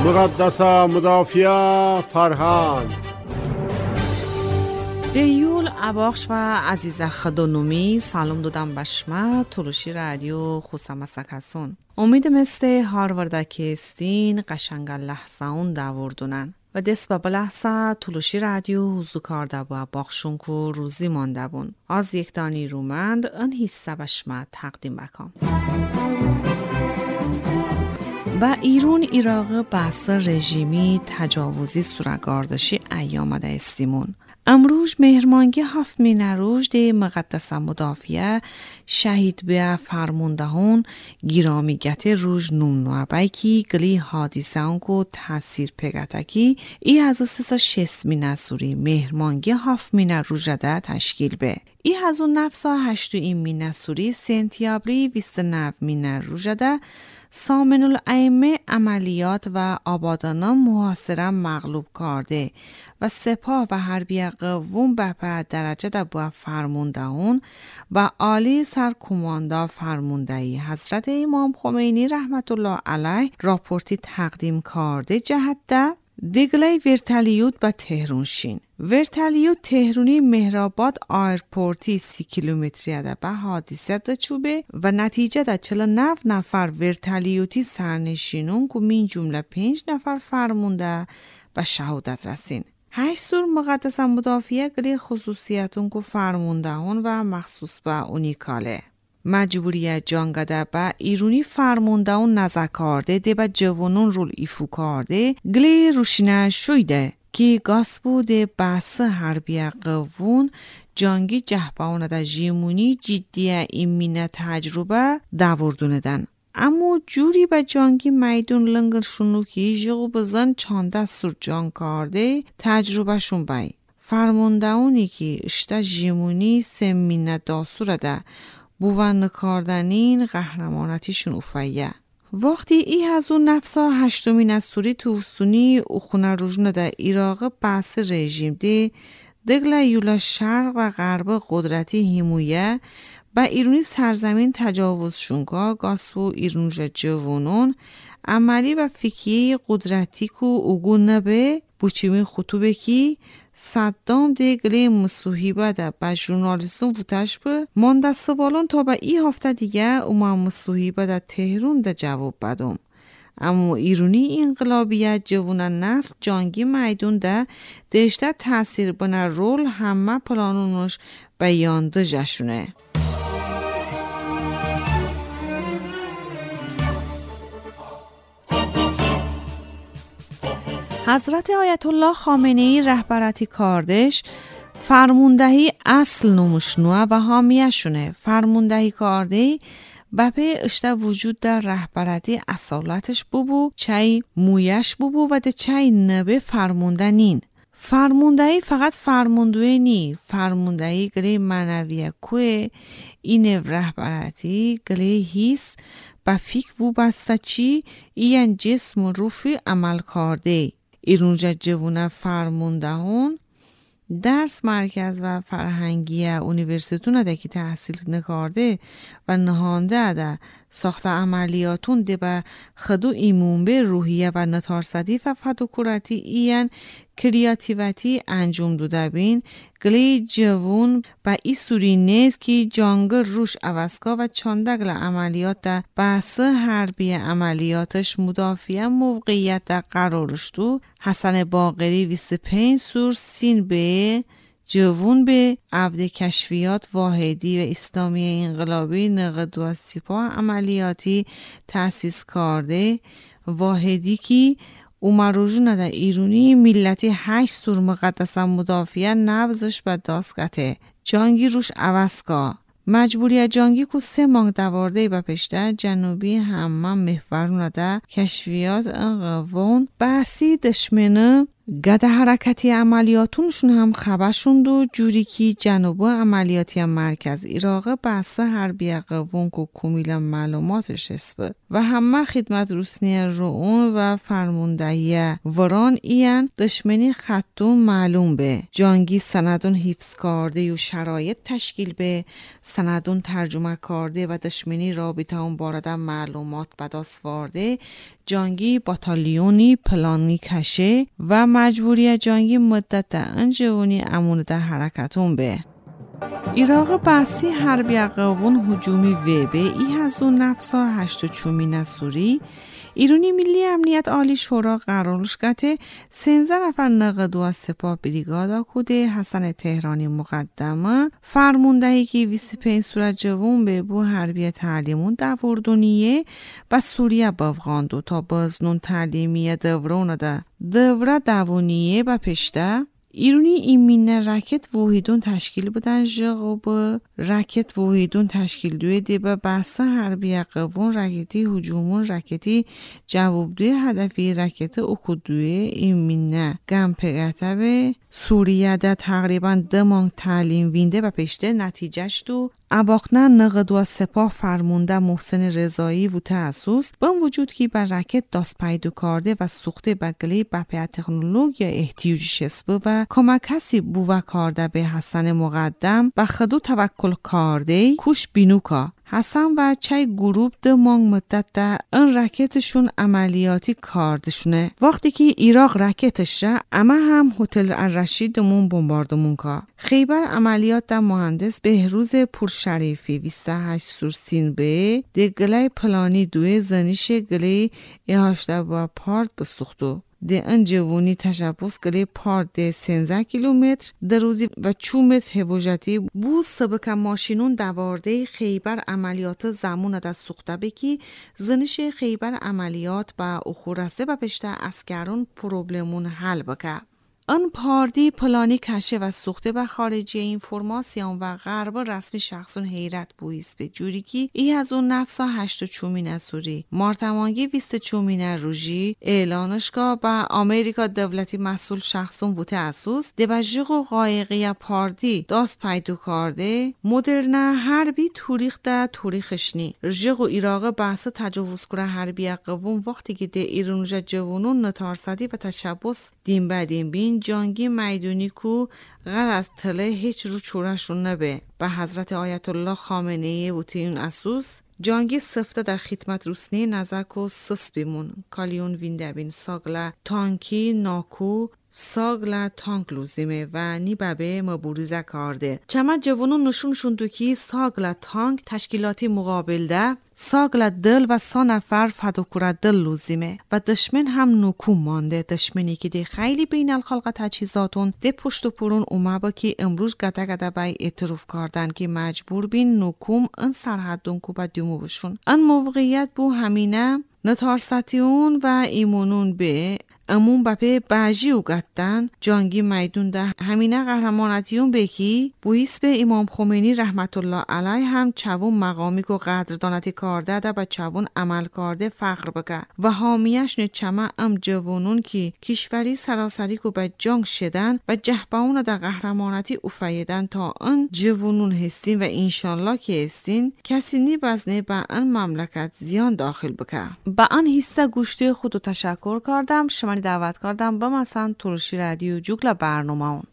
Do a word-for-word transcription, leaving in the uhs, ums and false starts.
مقدسه مدافع فرهان دیول اباخش و عزیز خدانومی سلام دادم بشما تلوشی رادیو خوسم سکسون امید مسته هاروردکی استین قشنگ لحظه اون داوردونن و دست و بلحظه تلوشی رادیو حضو کارده با باخشون که روزی مانده بون از یک دانی رومند ان حصه بشما تقدیم بکم. و ایرون ایراق بحث رژیمی تجاوزی سورگاردشی ایامده استیمون. امروز مهرمانگی هفت مینروژ ده مقدس مدافعه شهید به فرماندهان گرامیگت روز نمنوعبای کی گلی حادثه اون کو تاثیر پگته کی ای از او سه شست مینسوری مهرمانگی هفت مینروژ ده تشکیل به ای از اون نفسا هشتو این مینسوری سنتیابری ویست نو مینروژ ده سامن الائمه عملیات و آبادانا محاصره مغلوب کرده و سپاه و حربیه قوم به درجه ده با فرماندهان و عالی سرکوماندا فرماندهی حضرت امام خمینی رحمت الله علیه راپورتی تقدیم کرده جهت ده دیگلی ورتالیوت با تهران شین. ورتالیوت تهرونی مهرآباد آیرپورتی سی کیلومتری ده به حادثه ده چوبه و نتیجه ده چهل و نه نفر ورتالیوتی سرنشینون که من جمله پنج نفر فرمونده به شهادت رسین. هشت سور مقدس مدافعه گلی خصوصیتون که فرمونده هون و مخصوص به اونیکاله. مجبوری جانگده با ایرونی فرمونده و نزکارده ده با جوانون رول ایفو کرده گلی روشینه شویده که گاس بوده بحث حربیه قوون جانگی جهباونه ده جیمونی جدیه ایمینه تجربه داوردونه دن. اما جوری با جانگی میدون لنگل شونو که جغو بزن چانده سور جان کرده تجربه شون بای. فرمونده اونی که اشتا جیمونی سمینه داسوره ده بوون کاردنین قهرمانتیشون اوفایه. وقتی ای از اون نفسا هشتمین از سوری تورسونی او خونه روژنه ده ایراق بحث رژیم ده دگل یولا شرق و غرب قدرتی همویه با ایرونی سرزمین تجاوز شونگا گاسو ایرونج جوانون عملی و فکیه قدرتی که اوگو نبه بوچیمی خطوبه کی صدام ده گلی مسوحیبه ده با ژورنالیستون بوتش به مانده سوالون تا به ای هفته دیگه اوما مسوحیبه ده تهرون ده جواب بدم. اما ایرونی انقلابیت جوانان نسل جانگی میدون ده دشته تاثیر بنا رول همه پلانونش بیانده جشونه. حضرت آیت الله خامنه‌ای رهبرتی کاردش فرماندهی اصل نموشنوه و حامیه شونه. فرماندهی کارده بپه اشته وجود در رهبرتی اصالتش ببو چای مویش ببو و ده چای نبه فرمانده نین. فرماندهی فقط فرماندوی نی. فرماندهی گلی منویه کوه این رهبرتی گلی هیست با فکر و بسته چی این جسم و روفی عمل کرده. ایرونجا جوونه فرمونده هون درس مرکز و فرهنگی اونیورسیتون ده که تحصیل نکارده و نهانده ده ساخت عملیاتون ده به خدو ایمون به روحیه و نتارسدی و فدوکورتی این کریاتیویتی انجام دوده بین گلی جوون با ای سوری نیست که جانگل روش عوضکا و چاندگل عملیات ده بحث حربی عملیاتش مدافعه موقعیت ده قرارش دو حسن باقری بیست و پنج سور سین به جوون به عبد کشفیات واحدی و اسلامی انقلابی نقد و سپاه عملیاتی تأسیس کرده واحدی که اومروژونه ده ایرونی ملتی هشت سور مقدس مدافعه نبزش به داسکته جانگی روش عوضکا مجبوری جانگی که سه مانگ دوارده با پشته جنوبی همه محورونه ده کشفیات انقوان بحثی دشمنه گده حرکتی عملیاتونشون هم خبرشون دو جوری که جنوب عملیاتی مرکز ایراق بحث حربی قوون که کمیل معلوماتش اسبه و همه خدمت روسنی رؤون و فرماندهی وران این دشمنی خطون معلوم به جانگی سندون حفظ کرده و شرایط تشکیل به سندون ترجمه کرده و دشمنی رابطه اون بارده معلومات بداس وارده جانگی باتالیونی پلانی کشه و مجبوری جانگی مدت انجوانی امون در حرکتون به. ایراق بحثی حربی قوون هجومی و به ای هزون نفسا هشت چومی نسوری ایرونی ملی امنیت عالی شورا قرارش گته سنزه نفر نقدو از سپاه بریگادا کوده حسن تهرانی مقدمه فرموندهی که ویسی پین صورت جوون به بو حربی تعلیمون دوردونیه و سوریه بافغاندو تا بازنون تعلیمی دورون ده دوره دوونیه و پشته ایرونی ایمینه رکت وحیدون تشکیل بودن جغو با رکت وحیدون تشکیل دوی دی با بحث حربی قوون رکتی هجومون رکتی جواب دوی هدفی رکت اکودوی ایمینه گمپگته به سوریه ده تقریبا دمانگ تعلیم وینده و پشته نتیجهش دو اباقنه نقدو سپاه فرمونده محسن رضایی و تاسوس با وجود که بر رکت داست پیدو کرده و سوخته بگلی بپی تکنولوژیا احتیاجش اسبه و کمک کسی بوه کرده به حسن مقدم و خدو توکل کرده کوش بینوکا حسن و چای گروپ ده مانگ مدت ده ان رکتشون عملیاتی کاردشونه وقتی که ایراق رکتش را اما هم هتل الرشید مون بمباردمون که خیبر عملیات ده مهندس بهروز پورشریفی بیست و هشت سورسین به ده گلای پلانی دوی زنیش گلای یهاشته با پارد بسوختو ده انجوونی تشبوس گلی پارد ده سیزده کیلومتر در روزی و چو متر هوجتی بو سبک ماشینون دوارده خیبر عملیات زمون ده سوخته بکی زنش خیبر عملیات با اخورسته و پشته اسکرون پروبلمون حل بکه. آن پاردی پلانی کشه و سوخته و خارجی اینفورماسیون و غرب رسمی شخصون حیرت بویست به جوری که ای از اون نفسا هشت چومین اسوری مارتمانگی ویست چومین روژی اعلانشگاه با آمریکا دولتی مسئول شخصون ووته اسوس دبجیق و قایقی پاردی داست پیدو کرده مدرنه حربی توریخ ده توریخشنی رجیق و ایراق بحث تجاوز کره حربی قوون وقتی که ده ایرونجا جوانون نتارسدی و تشبس دیم بدیم بین جانگی میدونی کو غیر از تله هیچ رو چورشون نبه به حضرت آیت الله خامنه ای و تیون اسوس جانگی سفته در خدمت روسنی نزک و سس بیمون کالیون وینده بین ساگله تانکی ناکو ساگله تانک لوزیمه و نی ببه مبوریزه کرده چما جوانون نشون شوندو که ساگله تانک تشکیلاتی مقابل ده ساگله دل و سا نفر فدوکوره دل لوزیمه و دشمن هم نوکو مانده دشمنی که ده خیلی بین الخلق تجهیزاتون ده پشت و پرون اومه با که امروز گده گده بای اعتراف کردن که مجبور بین نوکوم ان سرحدون کو با دیومو بشون ان موقعیت بو همینه نتارستیون و ایمونون به امون بپه باجی و گتن جانگی میدون ده همینه قهرمانتیون بکی بویس به امام خمینی رحمت الله علیه هم چوون مقامی که قدردانتی کرده ده با چوون عمل کرده فخر بکه و حامیش نه چمه ام جوانون که کشوری سراسری که به جنگ شدن و جهباون ده قهرمانتی افایدن تا ان جوانون هستین و انشالله که هستین کسی نی بزنه با ان مملکت زیان داخل بکه. با ان حصه گوشتی خودو تشکر کردم شما دعوت کردم با مثلا ترشی رادیو جوگل برنامه اون